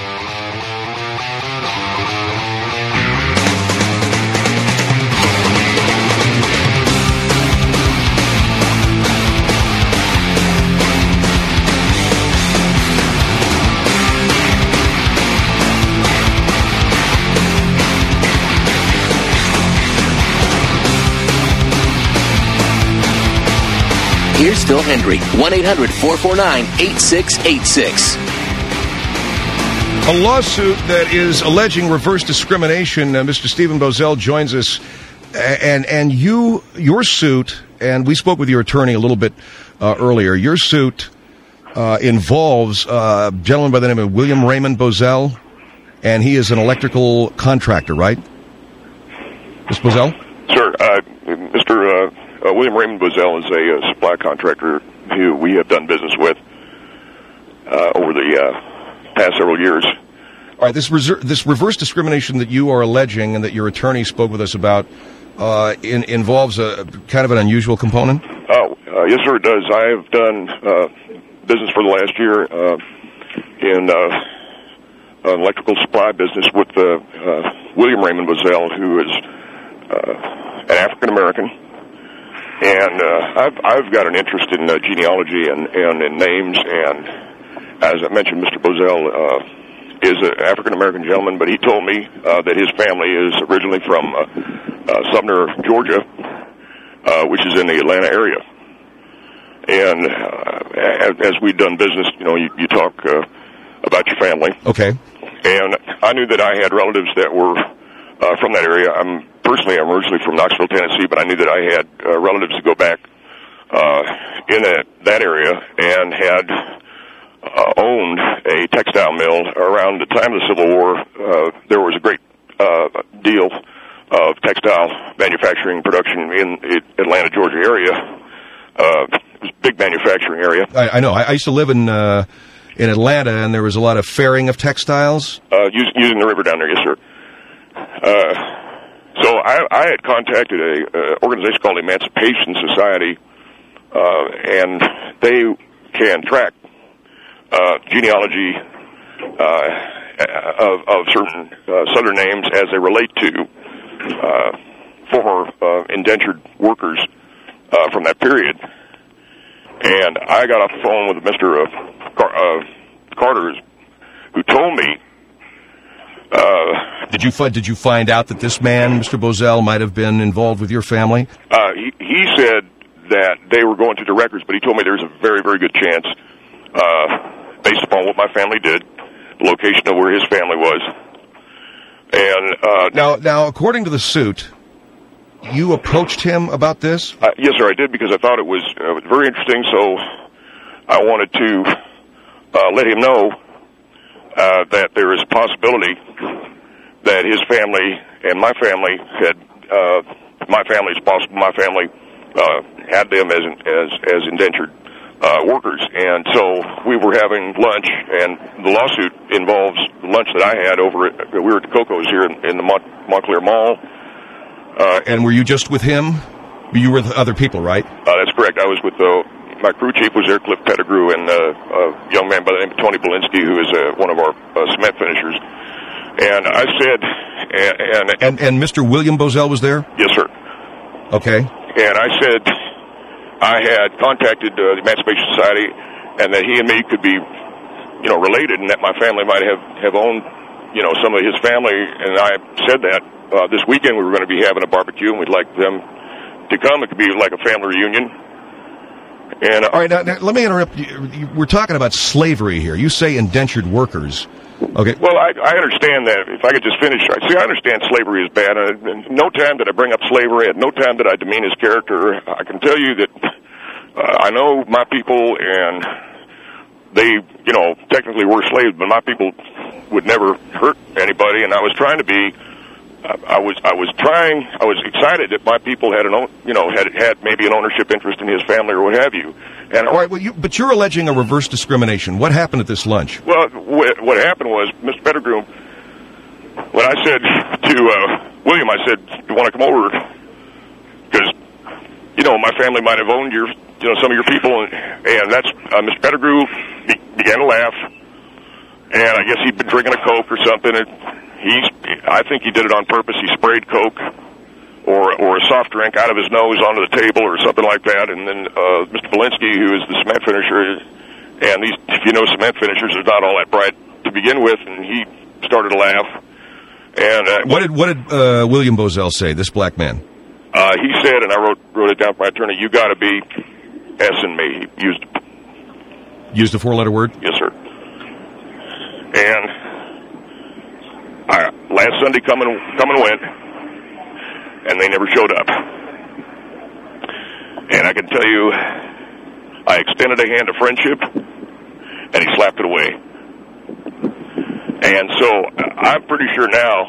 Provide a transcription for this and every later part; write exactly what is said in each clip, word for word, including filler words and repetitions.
Here's Phil Hendry, one eight hundred four four nine eight six eight six. A lawsuit that is alleging reverse discrimination. Uh, Mister Stephen Boesel joins us, and and you your suit, and we spoke with your attorney a little bit uh, earlier. Your suit uh, involves uh, a gentleman by the name of William Raymond Boesel, and he is an electrical contractor, right? Mister Boesel? Sir, uh, Mister Uh, uh, William Raymond Boesel is a uh, supply contractor who we have done business with uh, over the uh, past several years. All right, this, reser- this reverse discrimination that you are alleging and that your attorney spoke with us about uh, in- involves a kind of an unusual component? Oh, uh, yes, sir, it does. I have done uh, business for the last year uh, in uh, an electrical supply business with uh, uh, William Raymond Boesel, who is uh, an African-American. And uh, I've I've got an interest in uh, genealogy and, and in names, and as I mentioned, Mister Boesel uh, is an African-American gentleman, but he told me uh, that his family is originally from uh, uh, Sumner, Georgia, uh, which is in the Atlanta area. And uh, as, as we've done business, you know, you, you talk uh, about your family. Okay. And I knew that I had relatives that were uh, from that area. I'm Personally, I'm originally from Knoxville, Tennessee, but I knew that I had uh, relatives to go back uh, in that, that area and had uh, owned a textile mill. Around the time of the Civil War, uh, there was a great uh, deal of textile manufacturing production in the Atlanta, Georgia area. Uh, it was a big manufacturing area. I, I know. I, I used to live in uh, in Atlanta, and there was a lot of ferrying of textiles. Uh, using, using the river down there, yes, sir. Uh, So I, I had contacted a uh, organization called Emancipation Society, uh, and they can track uh, genealogy uh, of, of certain uh, Southern names as they relate to uh, former uh, indentured workers uh, from that period. And I got off the phone with Mister Uh, Car- uh, Carter, who told me. Uh, did you find, did you find out that this man, Mister Boesel, might have been involved with your family? Uh, he, he said that they were going through the records, but he told me there's a very, very good chance, uh, based upon what my family did, the location of where his family was. And uh, now, now, according to the suit, you approached him about this? Uh, yes, sir, I did, because I thought it was uh, very interesting, so I wanted to uh, let him know Uh, that there is a possibility that his family and my family had, uh, my family is possible, my family uh, had them as as as indentured uh, workers, and so we were having lunch, and the lawsuit involves the lunch that I had over at, we were at the Coco's here in, in the Mont- Montclair Mall. Uh, and were you just with him? You were with other people, right? Uh, that's correct. I was with the. My crew chief was there, Cliff Pettigrew, and uh, a young man by the name of Tony Belinsky, who is uh, one of our uh, cement finishers. And I said, and and, and and Mister William Boesel was there? Yes, sir. Okay. And I said I had contacted uh, the Emancipation Society, and that he and me could be, you know, related, and that my family might have have owned, you know, some of his family. And I said that uh, this weekend we were going to be having a barbecue, and we'd like them to come. It could be like a family reunion. And, uh, all right, now, now let me interrupt you. We're talking about slavery here. You say indentured workers. Okay. Well, I, I understand that. If I could just finish. See, I understand slavery is bad. And no time did I bring up slavery. At no time did I demean his character. I can tell you that uh, I know my people, and they, you know, technically were slaves, but my people would never hurt anybody. And I was trying to be. I was I was trying. I was excited that my people had an, you know, had had maybe an ownership interest in his family or what have you. And all right, well, you, but you're alleging a reverse discrimination. What happened at this lunch? Well, wh- what happened was, Mister Pettigrew, when I said to uh, William, I said, "You want to come over?" Because, you know, my family might have owned your, you know, some of your people, and, and that's uh, Mister Pettigrew be- began to laugh. and I guess he'd been drinking a Coke or something. And he's, I think he did it on purpose. He sprayed Coke or or a soft drink out of his nose onto the table or something like that. And then uh, Mister Belinsky, who is the cement finisher, and these, if you know cement finishers, are not all that bright to begin with, and he started to laugh. And uh, what did what did uh, William Bozell say? This black man. Uh, he said, and I wrote wrote it down for my attorney. You got to be S-ing me. He used used a four letter word. Yes, sir. And I, last Sunday, come and come and went, and they never showed up. And I can tell you, I extended a hand of friendship, and he slapped it away. And so I'm pretty sure now,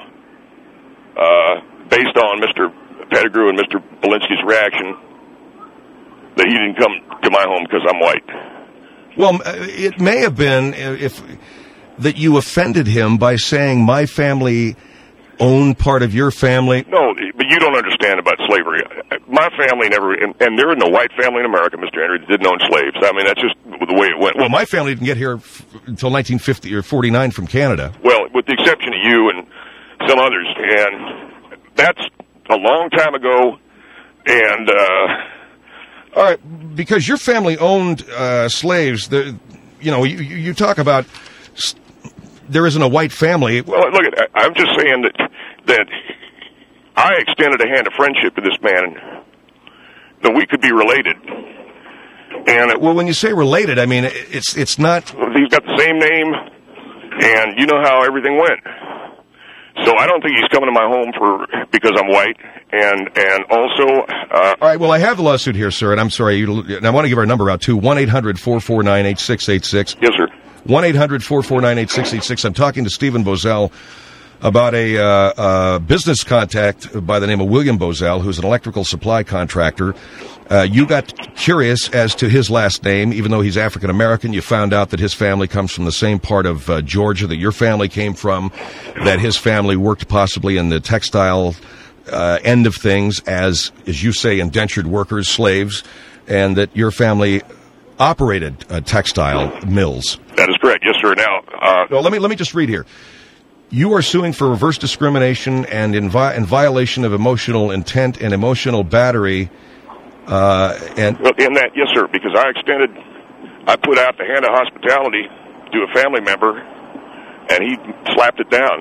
uh, based on Mister Pettigrew and Mister Belinsky's reaction, that he didn't come to my home because I'm white. Well, it may have been if that you offended him by saying my family owned part of your family. No, but you don't understand about slavery. My family never, and, and there is no white family in America, Mister Henry, that didn't own slaves. I mean, that's just the way it went. Well, my family didn't get here f- until nineteen fifty or forty-nine from Canada. Well, with the exception of you and some others, and that's a long time ago, and... Uh, All right, because your family owned uh, slaves, the, you know, you, you talk about st- there isn't a white family. Well, look, at, I'm just saying that that I extended a hand of friendship to this man, that we could be related. And it, well, when you say related, I mean it's it's not. He's got the same name, and you know how everything went. So I don't think he's coming to my home for because I'm white, and and also. Uh, All right. Well, I have the lawsuit here, sir, and I'm sorry. You, and I want to give our number out too: one eight hundred four four nine eight six eight six. Yes, sir. One eight hundred four four nine eight six eight six. I'm talking to Stephen Bozell about a uh, uh, business contact by the name of William Bozell, who's an electrical supply contractor. Uh, you got curious as to his last name, even though he's African American. You found out that his family comes from the same part of uh, Georgia that your family came from, that his family worked possibly in the textile uh, end of things as, as you say, indentured workers, slaves, and that your family operated uh, textile mills. That is correct. Yes, sir. Now, uh, well, let me let me just read here. You are suing for reverse discrimination and in, vi- in violation of emotional intent and emotional battery. Uh, and well, in that, yes, sir, because I extended, I put out the hand of hospitality to a family member, and he slapped it down.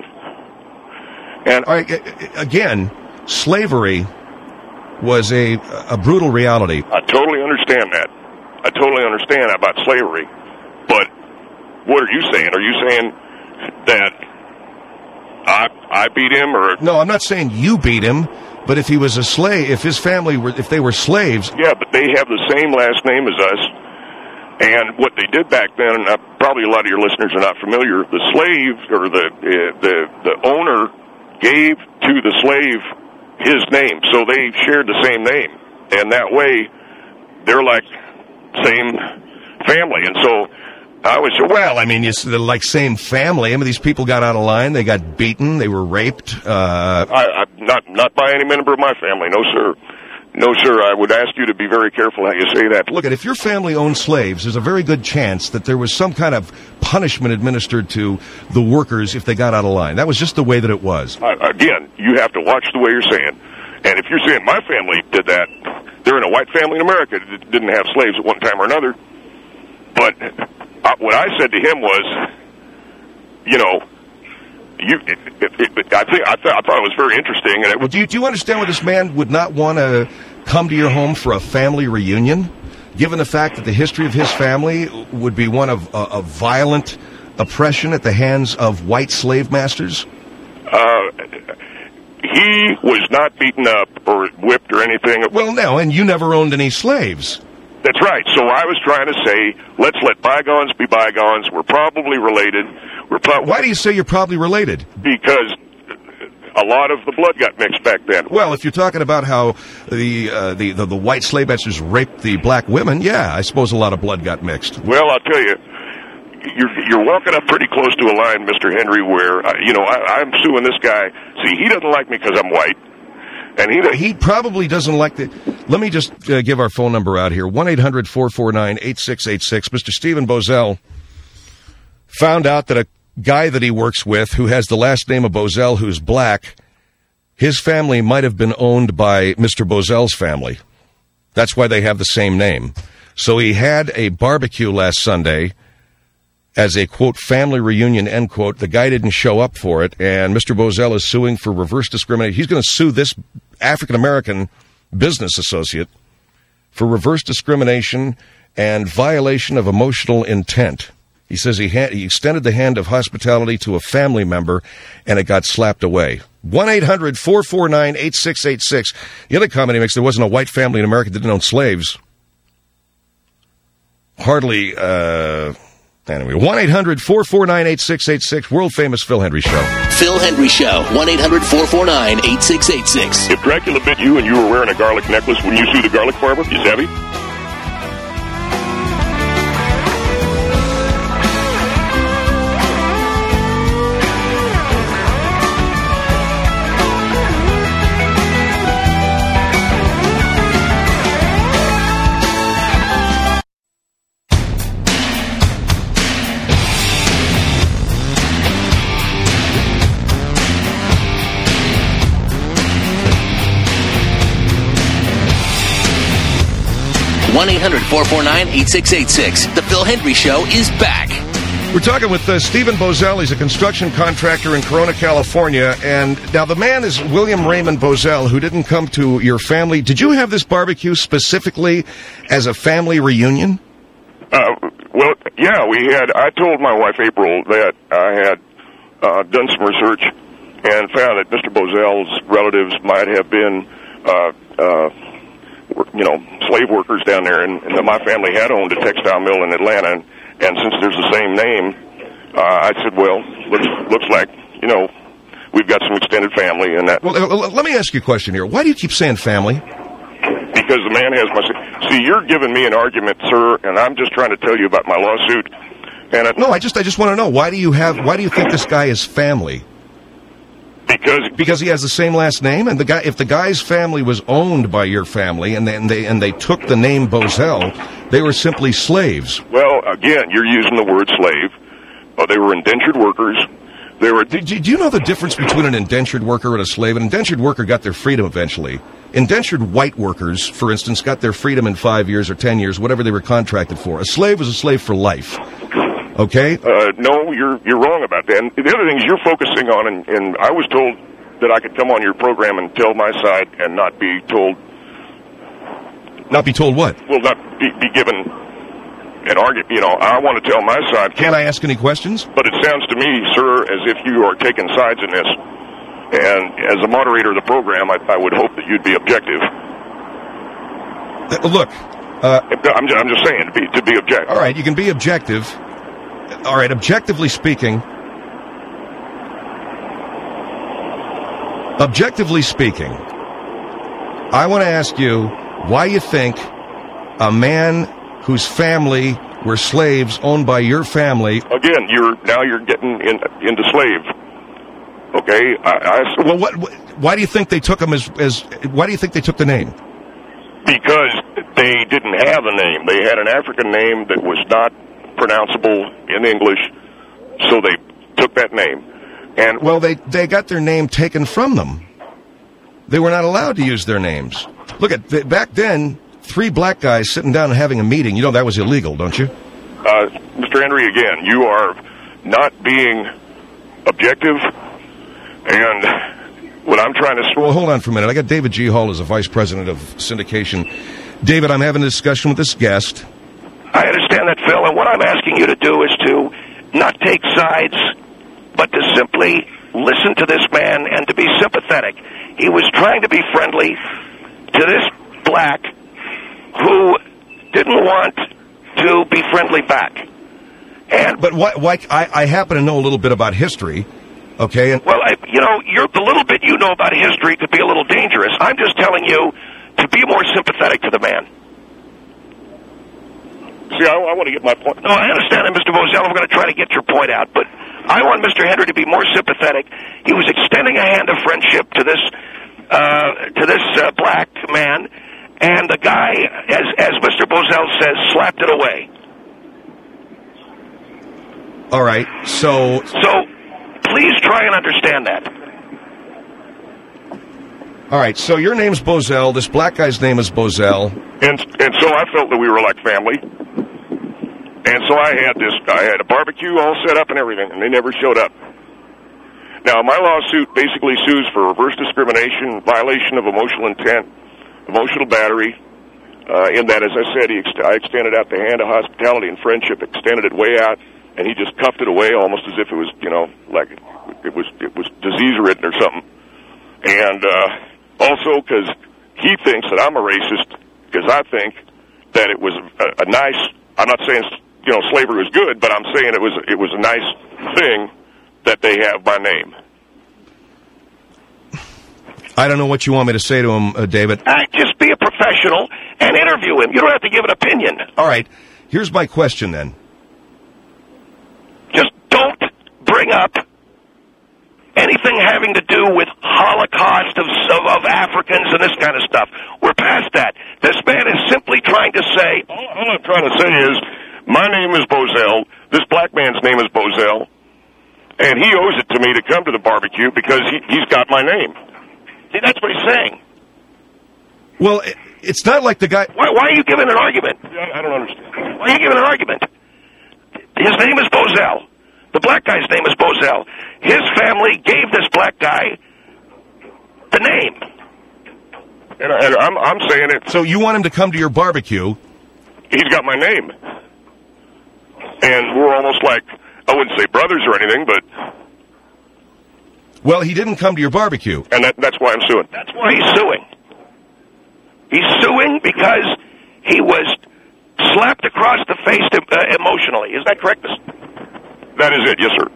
And all right, again, slavery was a a brutal reality. I totally understand that. I totally understand about slavery. But what are you saying? Are you saying that I I beat him, or no? I'm not saying you beat him. But if he was a slave, if his family were, if they were slaves... Yeah, but they have the same last name as us. And what they did back then, and probably a lot of your listeners are not familiar, the slave, or the, uh, the, the owner gave to the slave his name. So they shared the same name. And that way, they're like same family. And so... I was well. I mean, it's the like same family. I mean, these people got out of line. They got beaten. They were raped. Uh, I, I, not not by any member of my family. No, sir. No, sir. I would ask you to be very careful how you say that. Look, if your family owned slaves, there's a very good chance that there was some kind of punishment administered to the workers if they got out of line. That was just the way that it was. Uh, again, you have to watch the way you're saying. And if you're saying my family did that, they're in a white family in America that didn't have slaves at one time or another. But... Uh, what I said to him was, you know, you. It, it, it, I think I, th- I thought it was very interesting. And it well, do you do you understand why this man would not want to come to your home for a family reunion, given the fact that the history of his family would be one of, uh, of violent oppression at the hands of white slave masters? Uh, he was not beaten up or whipped or anything. Well, no, and you never owned any slaves. That's right. So I was trying to say, let's let bygones be bygones. We're probably related. We're pro- Why do you say you're probably related? Because a lot of the blood got mixed back then. Well, if you're talking about how the uh, the, the the white slave masters raped the black women, yeah, I suppose a lot of blood got mixed. Well, I'll tell you, you're you're walking up pretty close to a line, Mister Henry, where uh, you know I, I'm suing this guy. See, he doesn't like me because I'm white. And he, he probably doesn't like the... Let me just uh, give our phone number out here. one eight hundred four four nine eight six eight six. Mister Stephen Bozell found out that a guy that he works with who has the last name of Bozell, who's black, his family might have been owned by Mister Bozell's family. That's why they have the same name. So he had a barbecue last Sunday as a, quote, family reunion, end quote. The guy didn't show up for it, and Mister Bozell is suing for reverse discrimination. He's going to sue this African-American business associate for reverse discrimination and violation of emotional intent. He says he, ha- he extended the hand of hospitality to a family member, and it got slapped away. one eight hundred four four nine eight six eight six. The other comment he makes, there wasn't a white family in America that didn't own slaves. Hardly, uh... Anyway, one eight hundred four four nine eight six eight six, world-famous Phil Hendry Show. Phil Hendry Show, one eight hundred four four nine eight six eight six. If Dracula bit you and you were wearing a garlic necklace, wouldn't you sue the garlic farmer? You savvy? one eight hundred four four nine eight six eight six. The Phil Hendry Show is back. We're talking with uh, Stephen Bozell. He's a construction contractor in Corona, California. And now the man is William Raymond Bozell, who didn't come to your family. Did you have this barbecue specifically as a family reunion? Uh, well, yeah, we had. I told my wife, April, that I had uh, done some research and found that Mister Bozell's relatives might have been, uh, uh, you know, slave workers down there, and, and that my family had owned a textile mill in Atlanta. And, and since there's the same name, uh, I said, well, looks looks like, you know, we've got some extended family, and that. Well, uh, let me ask you a question here. Why do you keep saying family? Because the man has my... See, you're giving me an argument, sir, and I'm just trying to tell you about my lawsuit. And it, no, I just I just want to know, why do you have why do you think this guy is family? Because because he has the same last name, and the guy if the guy's family was owned by your family, and they and they, and they took the name Bozell, they were simply slaves. Well, again, you're using the word slave. Uh, they were indentured workers. They were. Do, do you know the difference between an indentured worker and a slave? An indentured worker got their freedom eventually. Indentured white workers, for instance, got their freedom in five years or ten years, whatever they were contracted for. A slave was a slave for life. Okay? Uh, no, you're you're wrong about that. And the other thing is you're focusing on, and, and I was told that I could come on your program and tell my side and not be told... Not be told what? Well, not be, be given an argument. You know, I want to tell my side. Can I ask any questions? But it sounds to me, sir, as if you are taking sides in this. And as a moderator of the program, I, I would hope that you'd be objective. Uh, look... Uh, I'm, just, I'm just saying, to be, to be objective. All right, you can be objective... All right, objectively speaking, objectively speaking, I want to ask you why you think a man whose family were slaves owned by your family... Again, you're now you're getting in, into slave. Okay? I, I, well, what, what? Why do you think they took him as, as... Why do you think they took the name? Because they didn't have a name. They had an African name that was not pronounceable in English, so they took that name. And well, they they got their name taken from them. They were not allowed to use their names. Look at back then, three black guys sitting down and having a meeting. You know that was illegal, don't you? Uh, Mister Henry, again, you are not being objective, and what I'm trying to... Well, hold on for a minute. I got David G. Hall as a vice president of syndication. David, I'm having a discussion with this guest. I understand that, Phil, and what I'm asking you to do is to not take sides, but to simply listen to this man and to be sympathetic. He was trying to be friendly to this black who didn't want to be friendly back. And But why, why I, I happen to know a little bit about history, okay? And well, I, you know, you're the little bit you know about history could be a little dangerous. I'm just telling you to be more sympathetic to the man. See, I, I want to get my point. No, I understand that, Mister Bozell. I'm going to try to get your point out, but I want Mister Henry to be more sympathetic. He was extending a hand of friendship to this uh, to this uh, black man, and the guy, as as Mister Bozell says, slapped it away. All right, so... So, please try and understand that. All right, so your name's Bozell. This black guy's name is Bozell. And and so I felt that we were like family. And so I had this, I had a barbecue all set up and everything, and they never showed up. Now, my lawsuit basically sues for reverse discrimination, violation of emotional intent, emotional battery, uh, in that, as I said, he ex- I extended out the hand of hospitality and friendship, extended it way out, and he just cuffed it away almost as if it was, you know, like it was it was disease-ridden or something. And uh, also because he thinks that I'm a racist, because I think that it was a, a nice, I'm not saying, you know, slavery was good, but I'm saying it was it was a nice thing that they have my name. I don't know what you want me to say to him, uh, David. Uh, just be a professional and interview him. You don't have to give an opinion. All right. Here's my question, then. Just don't bring up anything having to do with Holocaust of, of, of Africans and this kind of stuff. We're past that. This man is simply trying to say... All, all I'm trying to say is, my name is Bozell, this black man's name is Bozell, and he owes it to me to come to the barbecue because he, he's got my name. See, that's what he's saying. Well, it, it's not like the guy... Why, why are you giving an argument? I, I don't understand. Why are you giving an argument? His name is Bozell. The black guy's name is Bozell. His family gave this black guy the name. And, I, and I'm, I'm saying it. So you want him to come to your barbecue? He's got my name. And we're almost like, I wouldn't say brothers or anything, but... Well, he didn't come to your barbecue. And that, that's why I'm suing. That's why he's suing. He's suing because he was slapped across the face uh, emotionally. Is that correct? That is it, yes, sir.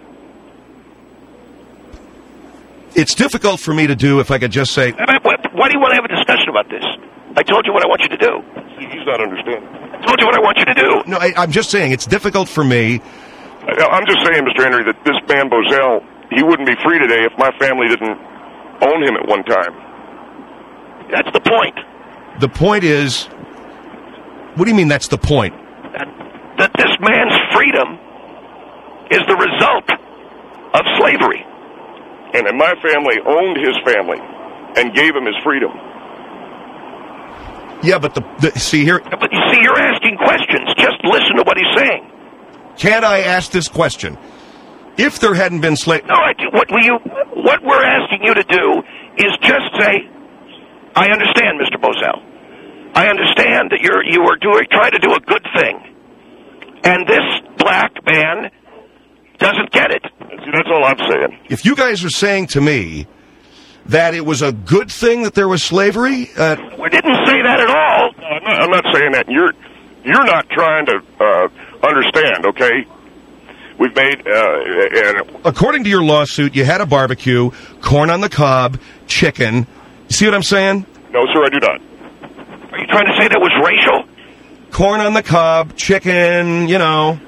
It's difficult for me to do if I could just say... Why do you want to have a discussion about this? I told you what I want you to do. He's not understanding. I told you what I want you to do. No, I, I'm just saying, it's difficult for me... I, I'm just saying, Mister Henry, that this man Bozell, he wouldn't be free today if my family didn't own him at one time. That's the point. The point is... What do you mean that's the point? That, that this man's freedom is the result of slavery. And that my family owned his family and gave him his freedom. Yeah, but the, the see here... But you see, you're asking questions. Just listen to what he's saying. Can't I ask this question? If there hadn't been slave... No, I, what, you, what we're asking you to do is just say, I understand, Mister Bozell. I understand that you're you are doing trying to do a good thing. And this black man doesn't get it. See, that's all I'm saying. If you guys are saying to me that it was a good thing that there was slavery... Uh, we didn't say that at all. No, I'm, not, I'm not saying that. You're you're not trying to uh, understand, okay? We've made... Uh, and According to your lawsuit, you had a barbecue, corn on the cob, chicken. You see what I'm saying? No, sir, I do not. Are you trying to say that was racial? Corn on the cob, chicken, you know...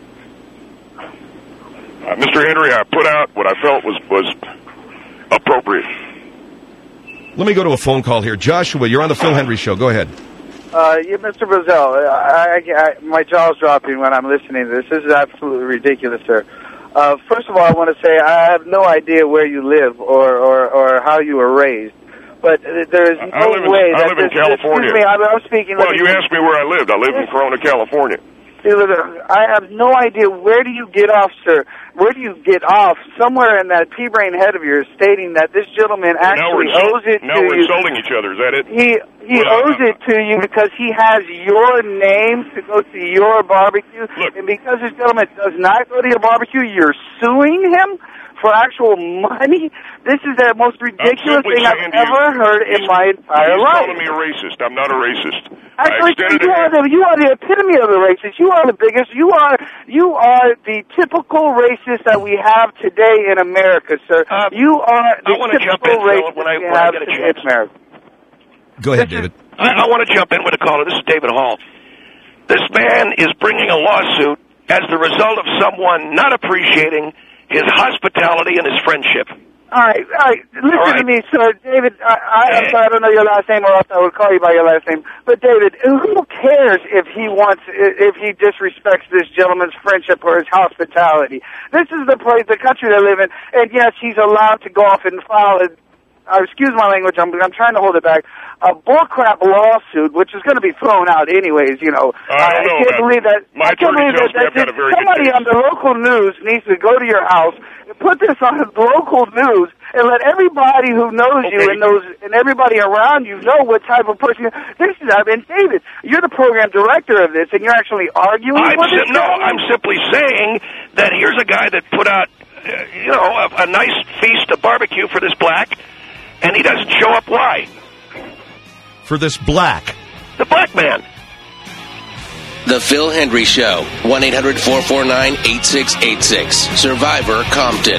Uh, Mister Henry, I put out what I felt was, was appropriate. Let me go to a phone call here. Joshua, you're on the Phil Henry Show. Go ahead. Uh, yeah, Mister Bozell, I, I, I, my jaw's dropping when I'm listening to this. This is absolutely ridiculous, sir. Uh, first of all, I want to say I have no idea where you live or, or, or how you were raised. But there is no I live in, way I that live this, in California. Excuse me, I'm, I'm speaking... Well, you asked me where I lived. I live in Corona, California. I have no idea. Where do you get off, sir? Where do you get off? Somewhere in that pea-brain head of yours stating that this gentleman actually owes it to you. Now we're insulting each other. Is that it? He he well, owes it to you because he has your name to go to your barbecue. Look, and because this gentleman does not go to your barbecue, you're suing him for actual money? This is the most ridiculous thing I've ever heard in my entire he's life. He's calling me a racist. I'm not a racist. Actually, you are, the, you are the epitome of the racist. You are the biggest. You are you are the typical racist that we have today in America, sir. Uh, you are the I typical jump in, racist when I, we when have I get a today in chance. America. Go ahead, David. I, I want to jump in with a caller. This is David Hall. This man is bringing a lawsuit as the result of someone not appreciating his hospitality and his friendship. All right, all right. Listen All right. to me, sir. David, I, I, I'm sorry, I don't know your last name, or else I would call you by your last name. But, David, who cares if he wants, if he disrespects this gentleman's friendship or his hospitality? This is the place, the country they live in, and yes, he's allowed to go off and file a, uh, excuse my language, I'm, I'm trying to hold it back, a bullcrap lawsuit, which is going to be thrown out anyways, you know. I don't I know, can't man. believe that. My I can't attorney believe tells that, me I've got that a very good somebody case. on the local news needs to go to your house, put this on the local news, and let everybody who knows you Okay. and knows and everybody around you know what type of person. This is. I mean, David, you're the program director of this, and you're actually arguing I'm with si- this no, guy? I'm simply saying that here's a guy that put out, uh, you know, a, a nice feast of barbecue for this black, and he doesn't show up. Why? For this black. The black man. The Phil Hendry Show. one eight hundred four four nine eight six eight six. Survivor Compton.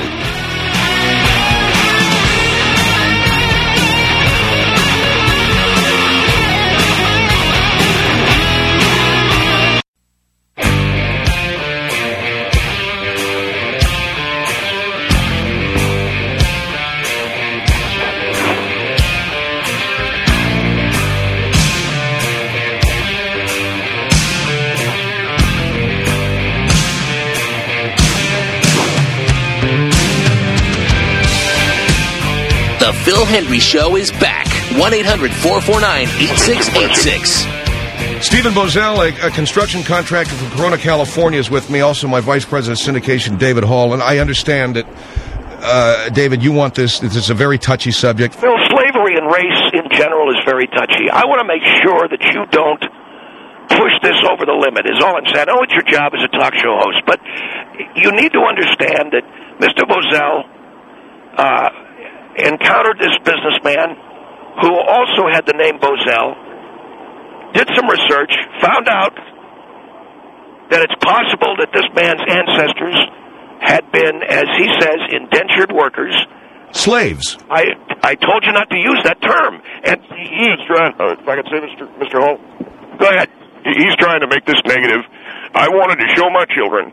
The Phil Hendry Show is back. one eight hundred four four nine eight six eight six. Stephen Bozell, a, a construction contractor from Corona, California, is with me. Also, my vice president of syndication, David Hall. And I understand that, uh, David, you want this. This is a very touchy subject. Phil, slavery and race in general is very touchy. I want to make sure that you don't push this over the limit, is all I'm saying. I know it's your job as a talk show host, but you need to understand that Mister Bozell uh, encountered this businessman who also had the name Bozell, did some research, found out that it's possible that this man's ancestors had been, as he says, indentured workers. Slaves. I I told you not to use that term. And He's trying, uh, if I could say, Mister Mister Hall, go ahead. he- he's trying to make this negative. I wanted to show my children.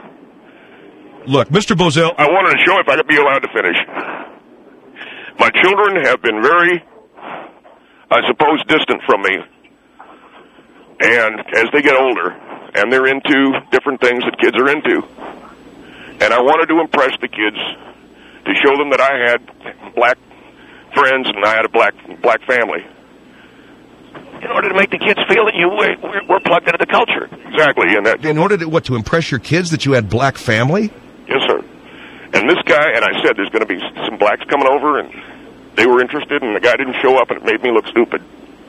Look, Mister Bozell, I wanted to show if I could be allowed to finish. My children have been very, I suppose, distant from me. And as they get older, and they're into different things that kids are into, and I wanted to impress the kids to show them that I had black friends and I had a black black family. In order to make the kids feel that you were, were, were plugged into the culture. Exactly, and that, in order to, what, to impress your kids that you had black family? yes, sir. And this guy, and I said there's going to be some blacks coming over, and they were interested, and the guy didn't show up, and it made me look stupid.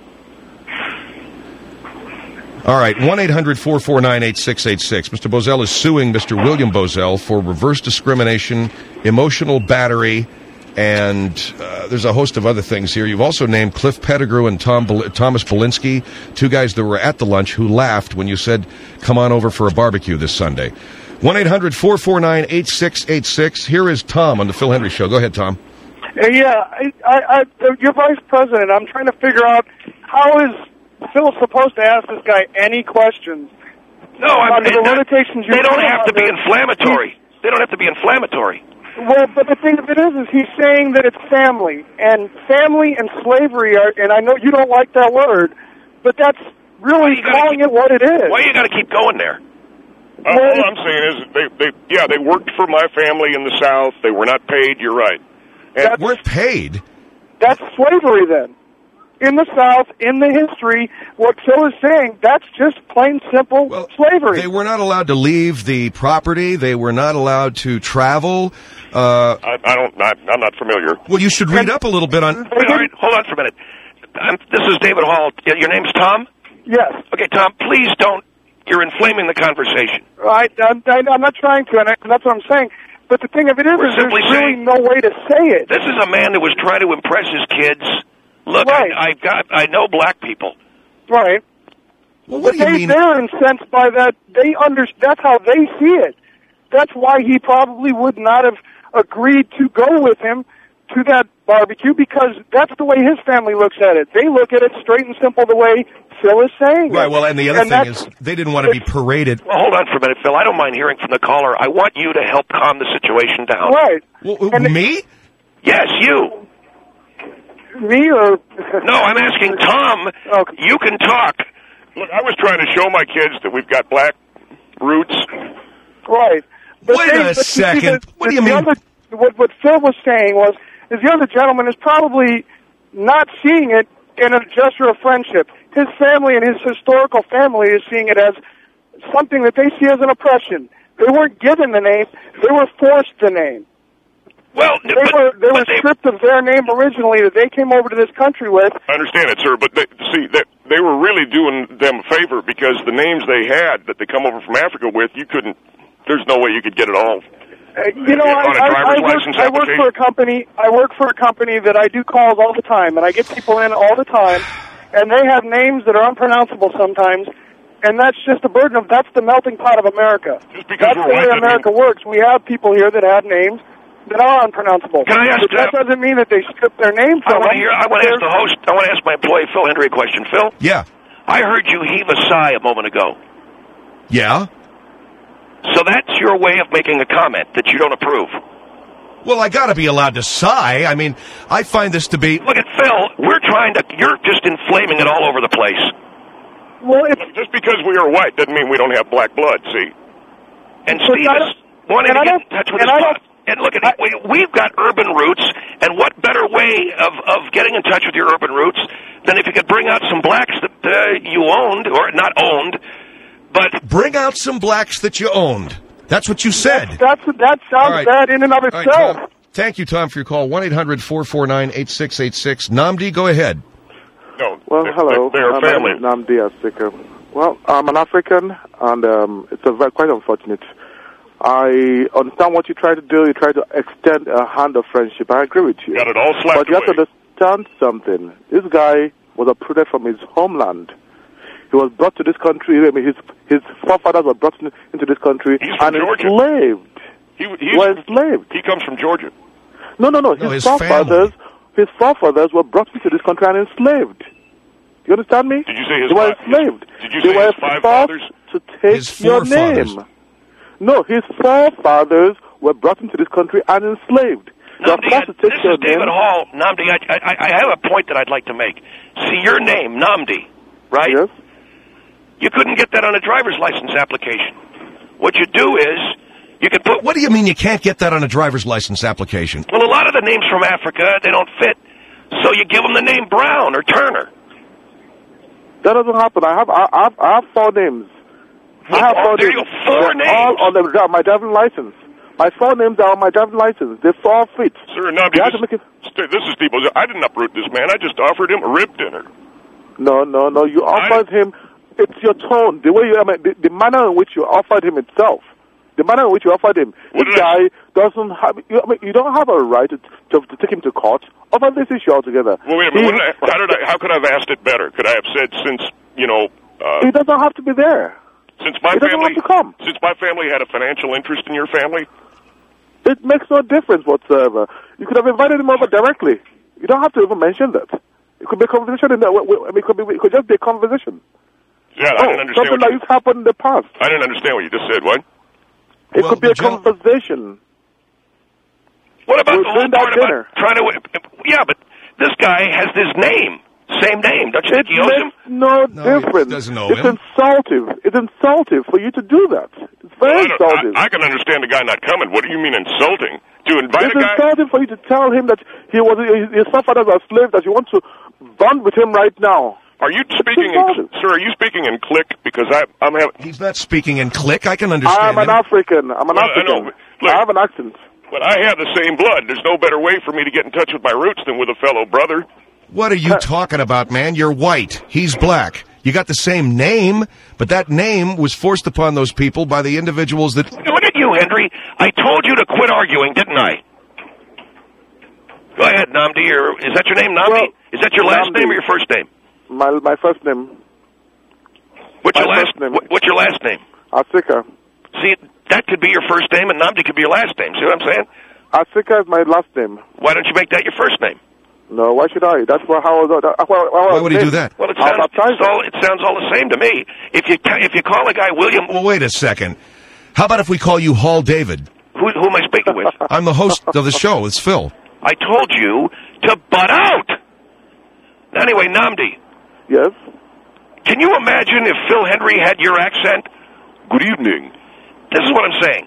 All right, one eight hundred four four nine eight six eight six. Mister Bozell is suing Mister William Bozell for reverse discrimination, emotional battery, and uh, there's a host of other things here. You've also named Cliff Pettigrew and Tom Bel- Thomas Belinsky, two guys that were at the lunch who laughed when you said, come on over for a barbecue this Sunday. one eight hundred four four nine eight six eight six. Here is Tom on the Phil Hendry Show. Go ahead, Tom. Uh, yeah, I, I, I, you're vice president. I'm trying to figure out how is Phil supposed to ask this guy any questions? No, I Under mean, the limitations you they don't put have to be under- inflammatory. They don't have to be inflammatory. Well, but the thing of it is, is he's saying that it's family, and family and slavery are, and I know you don't like that word, but that's really you gotta calling keep- it what it is. Why you got to keep going there? Uh, all I'm saying is, they, they, yeah, they worked for my family in the South. They were not paid. You're right. And That's- Weren't paid? That's slavery then. In the South, in the history, what Phil is saying, that's just plain simple Well, slavery. They were not allowed to leave the property. They were not allowed to travel. Uh, I, I don't, not, I'm not familiar. well, you should read up a little bit on... All right, hold on for a minute. I'm, this is David Hall. Your name's Tom? Yes. Okay, Tom, please don't. You're inflaming the conversation. I, I'm, I'm not trying to, and, I, and that's what I'm saying. But the thing of it is, We're is there's simply really saying- no way to say it. This is a man that was trying to impress his kids. Look, Right. I, I got, I know black people. Right. Well, what do But you they, mean? they're incensed by that. They under, that's how they see it. That's why he probably would not have agreed to go with him to that barbecue, because that's the way his family looks at it. They look at it straight and simple the way Phil is saying Right, it. well, and the other And thing that's- is they didn't want to be paraded. Well, hold on for a minute, Phil. I don't mind hearing from the caller. I want you to help calm the situation down. Right. Well, And- me? Yes, you. Me or? No, I'm asking Tom. Okay. You can talk. Look, I was trying to show my kids that we've got black roots. Right. But Wait they, a but you see, second. the- What do you the mean? Other, what, what Phil was saying was, is the other gentleman is probably not seeing it in a gesture of friendship. His family and his historical family is seeing it as something that they see as an oppression. They weren't given the name; they were forced the name. Well, They but, were they but were they, stripped of their name originally that they came over to this country with. I understand it, sir, but they, see, that they were really doing them a favor because the names they had that they come over from Africa with, you couldn't. There's no way you could get it all. Uh, you know, On a I, I, driver's I, work, license I work for a company. I work for a company that I do calls all the time, and I get people in all the time, and they have names that are unpronounceable sometimes, and that's just a burden of. That's the melting pot of America. Just because That's we're the way white doesn't America works. We have people here that have names that are unpronounceable. Can I ask, but that uh, doesn't mean that they strip their name I from want to them. hear. I want to ask the host. I want to ask my employee Phil Hendry a question. Phil, Yeah. I heard you heave a sigh a moment ago. Yeah? So that's your way of making a comment that you don't approve. Well, I got to be allowed to sigh. I mean, I find this to be... Look at Phil. We're trying to. You're just inflaming it all over the place. Well, it's Just because we are white doesn't mean we don't have black blood, see? And But Steve I is don't- wanting and to I get in don't- touch with and his I don't- boss. And look at it. We, we've got urban roots, and what better way of, of getting in touch with your urban roots than if you could bring out some blacks that uh, you owned, or not owned, but Bring out some blacks that you owned. That's what you said. that's that sounds All right. bad in and of All right, itself. Tom. Thank you, Tom, for your call. one eight hundred four four nine eight six eight six. Namdi, go ahead. No. Well, they, hello. They, they are Uh, family. My name is Namdi Asika. Well, I'm an African, and um, it's a very, quite unfortunate. I understand what you try to do. You try to extend a hand of friendship. I agree with you. Got it all slapped But you have to away. understand something. This guy was uprooted from his homeland. He was brought to this country. I mean, his his forefathers were brought in- into this country He's from and Georgia. enslaved. He, he's, Were enslaved. he comes from Georgia. No, no, no. No, His, his forefathers, his forefathers were brought into this country and enslaved. You understand me? Did you say his They were fi- enslaved. Did you they say were his five forced fathers? to take His your forefathers. name. No, his forefathers were brought into this country and enslaved. They were Namdi, forced to this take your is David name. Hall. Namdi, I, I, I have a point that I'd like to make. See, your name, Namdi, right? Yes. You couldn't get that on a driver's license application. What you do is, you can put... What do you mean you can't get that on a driver's license application? Well, a lot of the names from Africa, they don't fit. So you give them the name Brown or Turner. That doesn't happen. I have I have, I have four names. I have Oh, four there names. you go, four They're names. all on the, on my driving license. My four names are on my driving license. They all fit. Sir, Namdi, You have this, to make it. St- this is Steve. Bozell. I didn't uproot this man. I just offered him a rib dinner. No, no, no. You offered him. It's your tone, the way you. I mean, the, the manner in which you offered him itself. The manner in which you offered him. What This did I- guy doesn't have. You, I mean, you don't have a right to, to, to take him to court over this issue altogether. Well, wait a minute. He- What did I, how did I? How could I have asked it better? Could I have said since you know? Uh, He doesn't have to be there. since my he doesn't family, have to come. since my family had a financial interest in your family, It makes no difference whatsoever. You could have invited him over directly. You don't have to even mention that. It could be a conversation in that. I mean, it could be. It could just be a conversation. yeah, I Oh, didn't understand. something What like you, this happened in the past. I didn't understand what you just said. What? It Well, could be the a gen- conversation. What about We're the whole doing that part about dinner. trying to... Yeah, but this guy has his name. Same name. Don't you It think he owes him? makes no, No, he difference. doesn't owe it's him. insultive. It's insultive for you to do that. It's Well, very I, don't- insultive. I, I can understand the guy not coming. What do you mean insulting? To invite it's a guy? insulting for you to tell him that he was his, his forefathers are slaves, that you want to bond with him right now. Are you speaking in, insulting. sir? Are you speaking in click? Because I, I'm having. He's not speaking in click. I can I'm understand an him. African. I'm an Well, I know, African. but look- I have an accent. But I have the same blood. There's no better way for me to get in touch with my roots than with a fellow brother. What are you talking about, man? You're white. He's black. You got the same name, but that name was forced upon those people by the individuals that... Look at you, Henry. I told you to quit arguing, didn't I? Go ahead, Namdi. Or, is that your name, Namdi? Well, is that your last Namdi. name or your first name? My my first name, What's My your last first name. what- What's your last name? Asika. See, that could be your first name, and Namdi could be your last name. See what I'm saying? Asika is my last name. Why don't you make that your first name? No, why should I? That's what, how I was. That, how, how I Why was would he named. do that? Well, it I'll sounds, baptize it's all, it sounds all the same to me. If you ca- if you call a guy William, Well, wait a second. How about if we call you Hall David? who, who am I speaking with? I'm the host of the show. It's Phil. I told you to butt out. Anyway, Namdi. Yes? Can you imagine if Phil Hendry had your accent? Good evening. This is what I'm saying.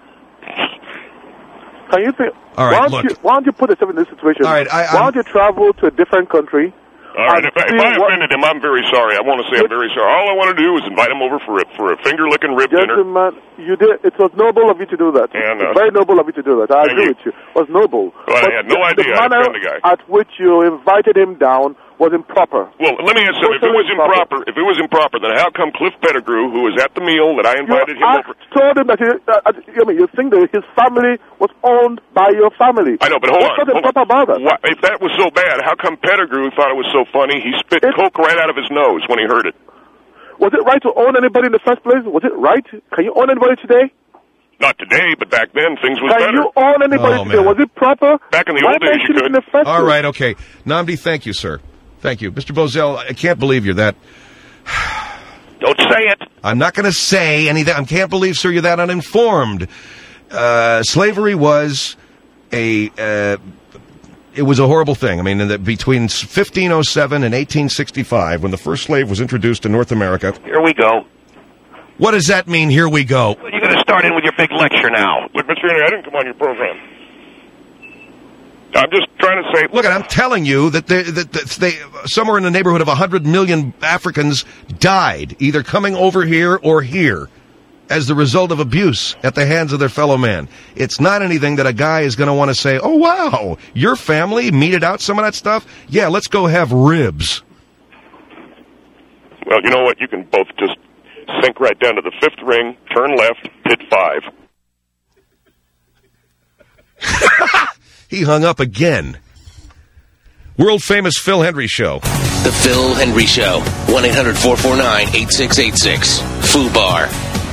Can you think? All right, why don't look. You, why don't you put yourself in this situation? All right, I- why don't you travel to a different country? All right, and if I, if see I what- offended him, I'm very sorry. I want to say I'm very sorry. All I want to do is invite him over for a, for a finger-licking rib dinner. Gentlemen, you did. It was noble of you to do that. And, uh, It's very noble of you to do that. I thank agree you. with you. It was noble. Well, I But had no the, idea The I'd manner offend the guy. at which you invited him down was improper. Well, let me ask you, if it was Totally improper, if it was improper, then how come Cliff Pettigrew, who was at the meal that I invited You him asked, over... told him that he, uh, uh, I mean, you think that his family was owned by your family. I know, but hold What's on. so Hold improper on. about that? Why, if that was so bad, how come Pettigrew thought it was so funny? He spit It- coke right out of his nose when he heard it. Was it right to own anybody in the first place? Was it right? Can you own anybody today? Not today, but back then things was Can better. you own anybody Oh, today? man. Was it proper? Back in the Why old days, you mention it in could. the first All place? right, okay. Namdi, thank you, sir. Thank you. Mister Bozell, I can't believe you're that... Don't say it. I'm not going to say any of that. I can't believe, sir, you're that uninformed. Uh, slavery was a... Uh, it was a horrible thing. I mean, in the, between fifteen oh seven and eighteen sixty-five, when the first slave was introduced to North America... Here we go. What does that mean, here we go? You're going to start in with your big lecture now. Look, Mister Henry, I didn't come on your program. I'm just trying to say... Look, I'm telling you that, they, that, that they, somewhere in the neighborhood of one hundred million Africans died, either coming over here or here, as the result of abuse at the hands of their fellow man. It's not anything that a guy is going to want to say, oh, wow, your family meted out some of that stuff? Yeah, let's go have ribs. Well, you know what? You can both just sink right down to the fifth ring, turn left, hit five. He hung up again. World-famous Phil Hendry Show. The Phil Hendry Show. one eight hundred four four nine eight six eight six. FUBAR.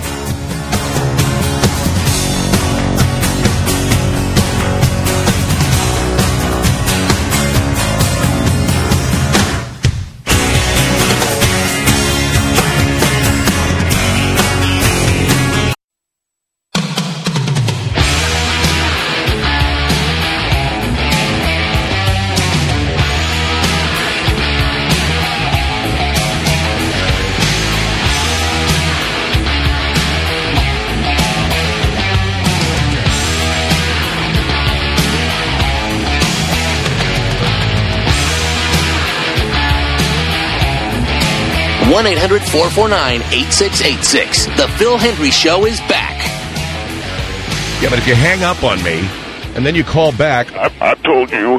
one eight hundred four four nine eight six eight six. The Phil Hendry Show is back. Yeah, but if you hang up on me, and then you call back... I've, I've told you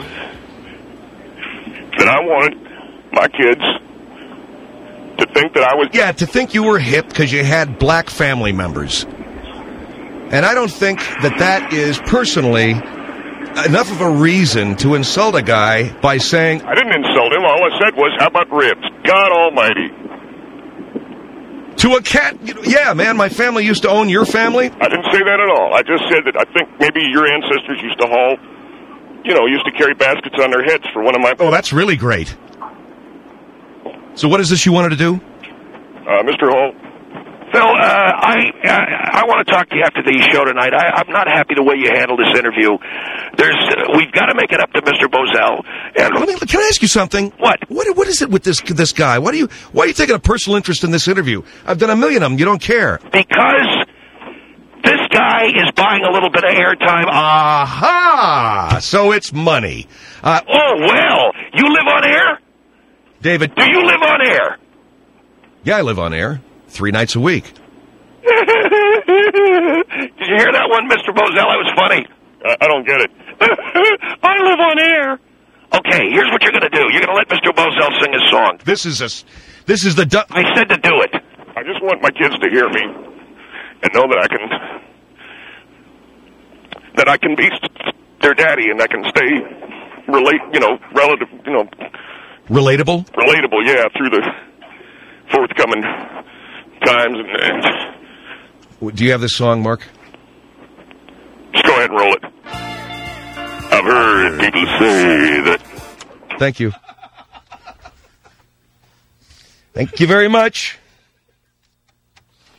that I wanted my kids to think that I was... Yeah, to think you were hip because you had black family members. And I don't think that that is, personally, enough of a reason to insult a guy by saying... I didn't insult him. All I said was, how about ribs? God almighty. To a cat, yeah, man, my family used to own your family. I didn't say that at all. I just said that I think maybe your ancestors used to haul, you know, used to carry baskets on their heads for one of my... Oh, that's really great. So what is this you wanted to do? Uh, Mister Hall? Phil, uh, I I, I want to talk to you after the show tonight. I, I'm not happy the way you handled this interview. There's uh, we've got to make it up to Mister Bozell. And Let me, can I ask you something? What? What? What is it with this this guy? Why do you Why are you taking a personal interest in this interview? I've done a million of them. You don't care. because this guy is buying a little bit of airtime. Aha! So it's money. Uh, Oh, well, you live on air? David. Do you live on air? Yeah, I live on air three nights a week. Did you hear that one, Mister Bozell? That was funny. I, I don't get it. I live on air. Okay, here's what you're going to do. You're going to let Mister Bozell sing his song. This is a. s- This is the. Du- I said to do it. I just want my kids to hear me and know that I can... that I can be their daddy and I can stay relate, you know, relative, you know... Relatable. Relatable, yeah, through the forthcoming times. And, and Do you have this song, Mark? just go ahead and roll it. I've heard people say that... Thank you. Thank you very much.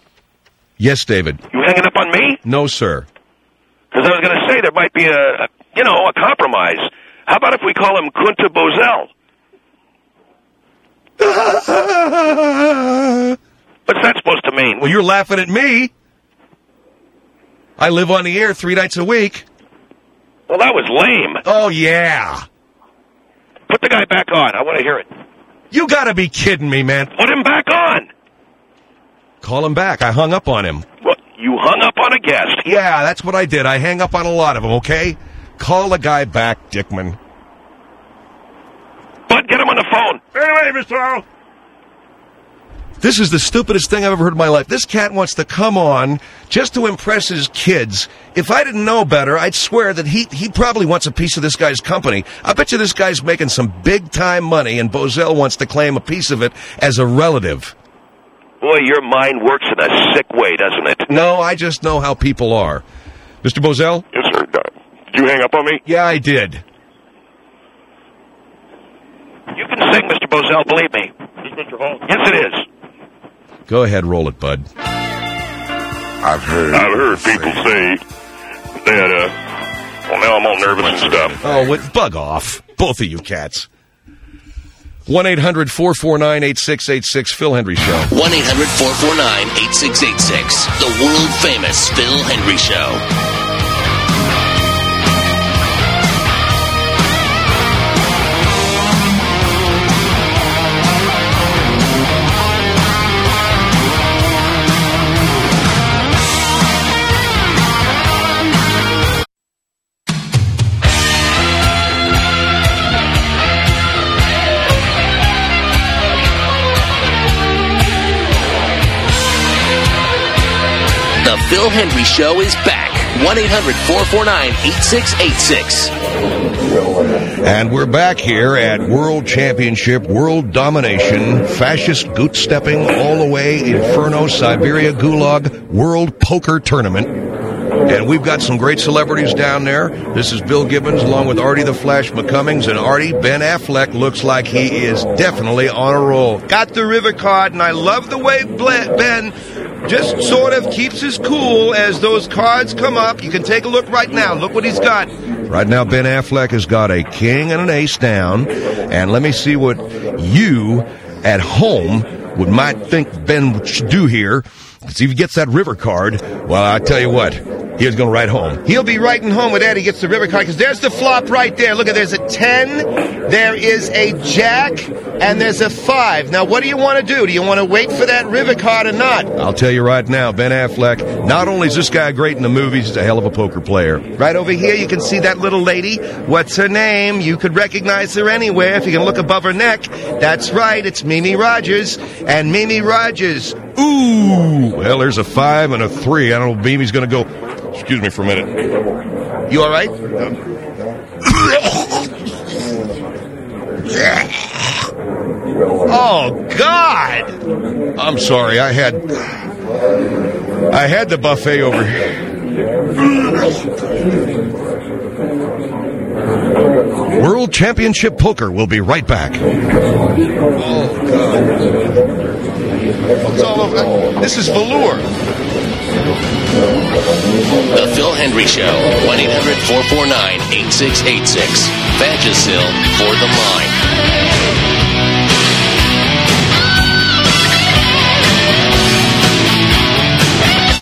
Yes, David. You hanging up on me? No, sir. Because I was going to say there might be a, you know, a compromise. How about if we call him Kunta Bozell? What's that supposed to mean? Well, you're laughing at me. I live on the air three nights a week. Well, that was lame. Oh, yeah. Put the guy back on. I want to hear it. You got to be kidding me, man. Put him back on. Call him back. I hung up on him. Well, you hung up on a guest. Yeah, that's what I did. I hang up on a lot of them, okay? Call the guy back, Dickman. Bud, get him on the phone. Anyway, Mister Earl. This is the stupidest thing I've ever heard in my life. This cat wants to come on just to impress his kids. If I didn't know better, I'd swear that he he probably wants a piece of this guy's company. I bet you this guy's making some big-time money, and Bozell wants to claim a piece of it as a relative. Boy, your mind works in a sick way, doesn't it? No, I just know how people are. Mister Bozell? Yes, sir. Uh, did you hang up on me? Yeah, I did. You can sing, Mister Bozell, believe me. This is Mister Hall. Yes, it is. Go ahead, roll it, bud. I've heard. I've heard people say that. Uh, well, now I'm all nervous and stuff. Oh, what, bug off, both of you cats. One eight hundred four four nine eight six eight six. Phil Hendry Show. One eight hundred four four nine eight six eight six. The world famous Phil Hendry Show. The Phil Hendry Show is back. one eight hundred four four nine eight six eight six. And we're back here at World Championship, World Domination, Fascist Goot Stepping, All the Way, Inferno, Siberia, Gulag, World Poker Tournament. And we've got some great celebrities down there. This is Bill Gibbons along with Artie the Flash McCummings. And Artie, Ben Affleck looks like he is definitely on a roll. Got the river card, and I love the way Ben just sort of keeps his cool as those cards come up. You can take a look right now. Look what he's got. Right now, Ben Affleck has got a king and an ace down. And let me see what you at home would might think Ben should do here. See if he gets that river card. Well, I tell you what, he's going to write home. He'll be writing home with that. He gets the river card because there's the flop right there. Look at, there's a ten, there is a jack, and there's a five. Now, what do you want to do? Do you want to wait for that river card or not? I'll tell you right now, Ben Affleck, not only is this guy great in the movies, he's a hell of a poker player. Right over here, you can see that little lady. What's her name? You could recognize her anywhere if you can look above her neck. That's right, it's Mimi Rogers. And Mimi Rogers, ooh, well, there's a five and a three. I don't know, Mimi's going to go. Excuse me for a minute. You all right? Oh, God! I'm sorry. I had I had the buffet over here. World Championship Poker will be right back. Oh, God. It's all over. This is velour. The Phil Hendry Show. one eight hundred four four nine eight six eight six. Vagisil for the line.